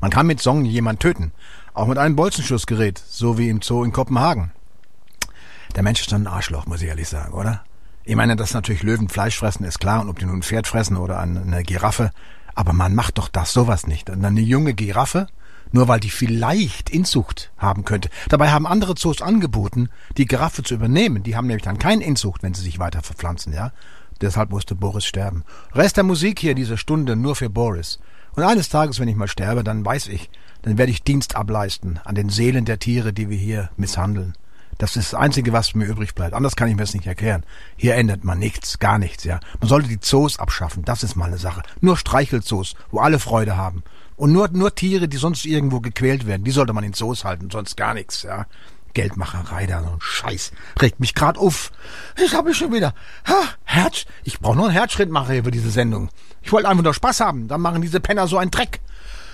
Man kann mit Song jemand töten. Auch mit einem Bolzenschussgerät, so wie im Zoo in Kopenhagen. Der Mensch ist dann ein Arschloch, muss ich ehrlich sagen, oder? Ich meine, dass natürlich Löwen Fleisch fressen, ist klar. Und ob die nun ein Pferd fressen oder eine Giraffe. Aber man macht doch das sowas nicht. Und eine junge Giraffe, nur weil die vielleicht Inzucht haben könnte. Dabei haben andere Zoos angeboten, die Giraffe zu übernehmen. Die haben nämlich dann keine Inzucht, wenn sie sich weiter verpflanzen, ja. Deshalb musste Boris sterben. Rest der Musik hier diese Stunde nur für Boris. Und eines Tages, wenn ich mal sterbe, dann weiß ich, dann werde ich Dienst ableisten an den Seelen der Tiere, die wir hier misshandeln. Das ist das Einzige, was mir übrig bleibt. Anders kann ich mir das nicht erklären. Hier ändert man nichts, gar nichts, ja. Man sollte die Zoos abschaffen, das ist mal eine Sache. Nur Streichelzoos, wo alle Freude haben. Und nur Tiere, die sonst irgendwo gequält werden, die sollte man in Zoos halten, sonst gar nichts, ja. Geldmacherei da, so ein Scheiß. Regt mich grad auf. Ich habe schon wieder. Ich brauche noch einen Herzschrittmacher hier für diese Sendung. Ich wollte einfach nur Spaß haben, dann machen diese Penner so einen Dreck.